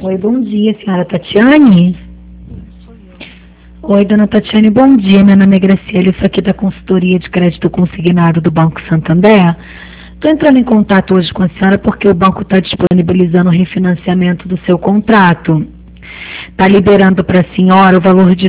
Oi, bom dia, senhora Tatiane. Oi, dona Tatiane, bom dia. Meu nome é Graciela, isso aqui é da consultoria de crédito consignado do Banco Santander. Estou entrando em contato hoje com a senhora porque o banco está disponibilizando o refinanciamento do seu contrato. Está liberando para a senhora o valor de R$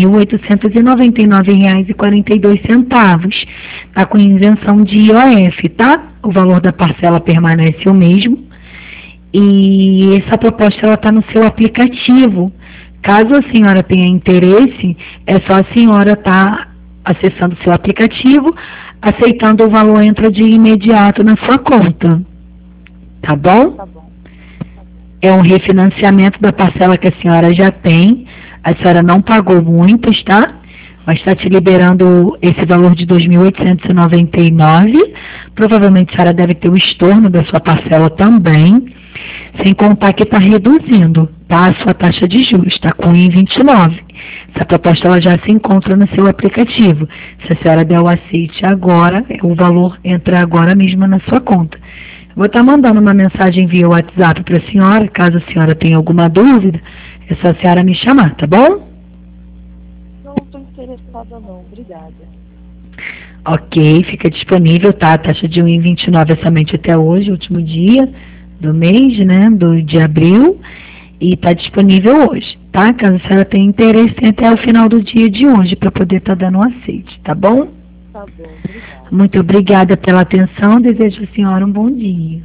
2.899,42. Está com isenção de IOF, tá? O valor da parcela permanece o mesmo. E essa proposta está no seu aplicativo. Caso a senhora tenha interesse, é só a senhora estar acessando o seu aplicativo, aceitando o valor entra de imediato na sua conta. Tá bom? Tá bom. É um refinanciamento da parcela que a senhora já tem. A senhora não pagou muitos, tá? Mas está te liberando esse valor de R$ 2.899. Provavelmente a senhora deve ter o estorno da sua parcela também. Sem contar que está reduzindo, tá? A sua taxa de juros está com 1,29. Essa proposta ela já se encontra no seu aplicativo. Se a senhora der o aceite agora, o valor entra agora mesmo na sua conta. Vou estar mandando uma mensagem via WhatsApp para a senhora, caso a senhora tenha alguma dúvida, é só a senhora me chamar, tá bom? Não estou interessada não, obrigada. Ok, fica disponível, tá? A taxa de 1,29 é somente até hoje, último dia do mês, né, de abril, e está disponível hoje, tá? Caso a senhora tenha interesse, tem até o final do dia de hoje para poder estar dando um aceite, tá bom? Tá bom, obrigada. Muito obrigada pela atenção, desejo à senhora um bom dia.